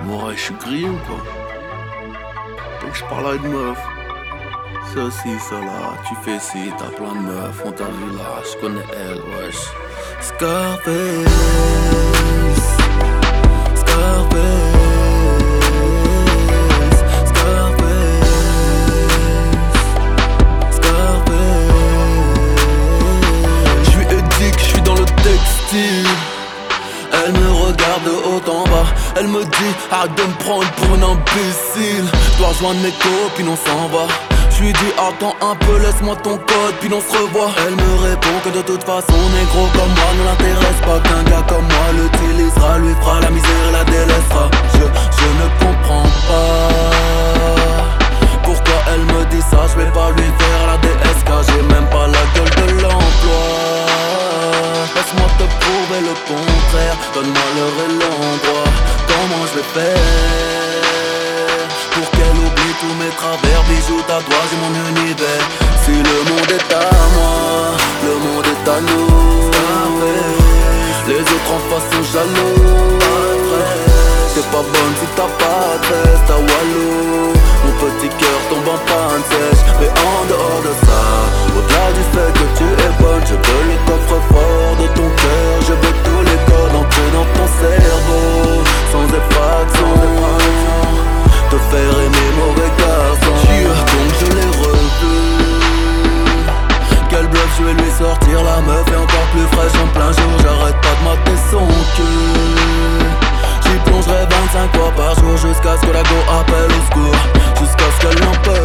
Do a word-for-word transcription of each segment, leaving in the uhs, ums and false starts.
Ouais, je suis grillé ou quoi? Donc je parle à une meuf. Ceci, cela, tu fais ci, t'as plein de meufs, on t'a vu là, je connais elle, wesh. Scarface, Scarface, Scarface, Scarface. Je suis édique, je suis dans le textile. Elle me regarde de haut en bas, elle me dit arrête de me prendre pour un imbécile. Je dois rejoindre mes copines, on s'en va. Je lui dis attends un peu, laisse-moi ton code, puis on se revoit. Elle me répond que de toute façon, négro comme moi ne l'intéresse pas. Qu'un gars comme moi l'utilisera, lui fera la misère et la délaissera. Je, je ne comprends pas pourquoi elle me dit ça. Je vais pas lui faire la D S K, j'ai même pas la gueule de l'emploi. Laisse-moi te prouver le contraire, donne-moi l'heure et l'endroit. Comment je vais faire pour qu'elle oublie tous mes travers? Bijoux, tatouages et mon univers. Si le monde est à moi, le monde est à nous. Les autres en face sont jaloux. T'es pas bonne si t'as pas de veste, t'as Walou. Mon petit cœur tombe en panne sèche. Mais en dehors de ça, au-delà du fait que tu es bonne, je veux le coffre-fort de ton cœur. Je veux tous les codes entrer dans ton cerveau, sans effraction, te faire aimer mauvais garçon. Donc je l'ai revu. Quel bluff, je vais lui sortir la meuf est encore plus fraîche en plein jour. J'arrête pas de mater son cul. J'y plongerai vingt-cinq fois par jour jusqu'à ce que la go appelle au secours, jusqu'à ce qu'elle n'en peut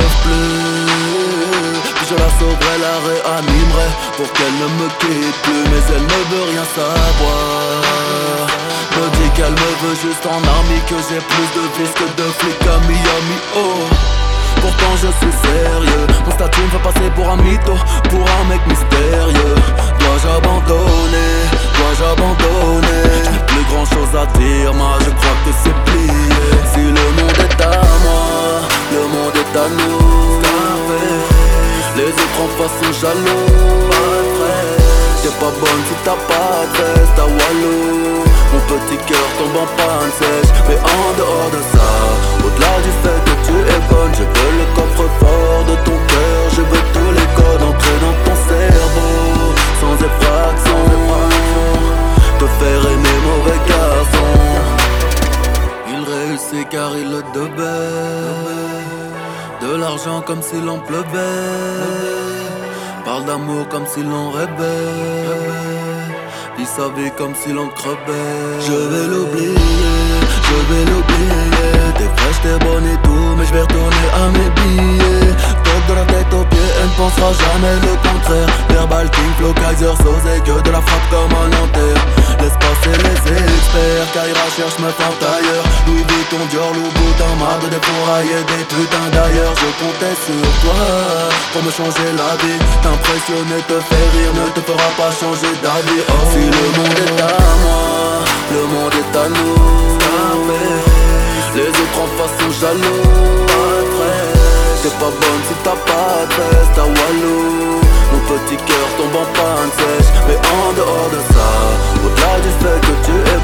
plus. Puis je la sauverai, la réanimerai pour qu'elle ne me quitte plus. Mais elle ne veut rien savoir. Me dit qu'elle me veut juste en army, que j'ai plus de vis que de flics à Miami. Oh, pourtant je suis sérieux. Mon statut me fait passer pour un mytho, pour un mec mystérieux. Dois-je abandonner? Dois-je abandonner? Je n'ai plus grand chose à dire, moi je crois que c'est plié. Si le monde est à moi, le monde est à nous. Les autres en face sont jaloux. T'es pas bonne si t'as pas de veste, t'as Walou. Mon petit cœur tombe en panne sèche. Mais en dehors de ça, au-delà du fait que tu es bonne, je veux le coffre-fort de ton cœur. Je veux tous les codes entrer dans ton cerveau, sans effraction, te faire aimer mauvais garçon. Il réussit car il le devait. De l'argent comme s'il en pleuvait. Parle d'amour comme s'il en rêvait. Vit sa vie comme s'il en crevait. Je vais l'oublier, je vais l'oublier. T'es fraîche, t'es bonne et tout, mais je vais retourner à mes billets. Toque de la tête aux pieds, elle ne pensera jamais le contraire. Verbal King, Flow, Kaiser, Sosé, que de la frappe comme un Nanterre. Laisse passer les experts, Kaira cherche meuf en tailleur. Louis Vuitton, Dior, Louboutin, marre de défourailler des putains d'ailleurs. Je comptais sur toi pour me changer la vie. T'impressionner, te faire rire ne te fera pas changer d'avis. Oh, si le monde est à moi, le monde est à nous. Les autres en face sont jaloux. T'es pas bonne si t'as pas de veste, t'as Walou. Mon petit cœur tombe en panne sèche. Mais en dehors de ça, au-delà du fait que tu es